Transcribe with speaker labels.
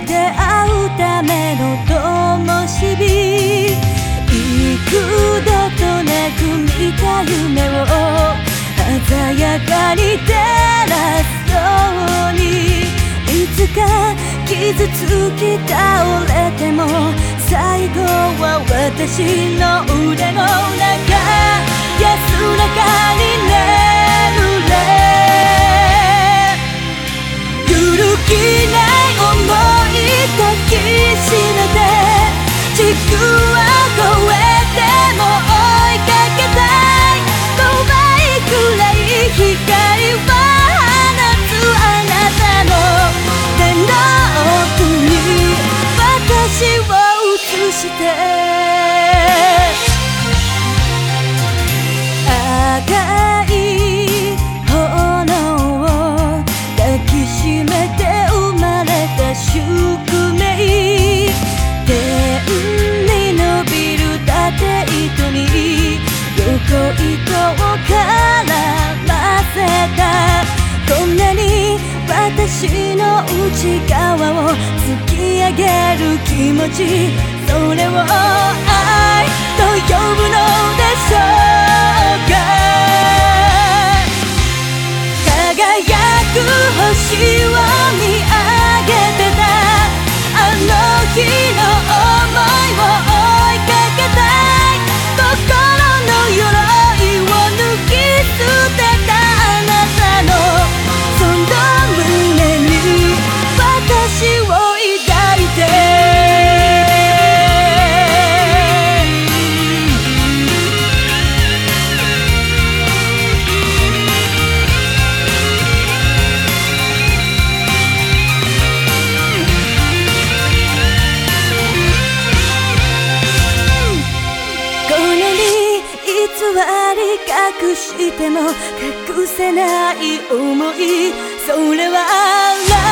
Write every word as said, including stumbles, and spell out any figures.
Speaker 1: 出会うための灯火、幾度となく見た夢を鮮やかに照らすように、いつか傷つき倒れても最後は私の腕の中、安らかに眠れ。揺るぎない想い抱きしめて、地区は越えても追いかけたい。怖いくらい光は放つあなたの手の奥に私を映して、赤い炎を抱きしめて生まれた宿命、天に伸びる縦糸に横糸を絡ませた。こんなに私の内側を突き上げる気持ち、それを愛と呼ぶのでしょうか。輝く星を見上げてたあの日の想いを追いかけたい。心の鎧を脱ぎ捨てたあなたのその胸に私を抱いて、偽り隠しても隠せない想い、それは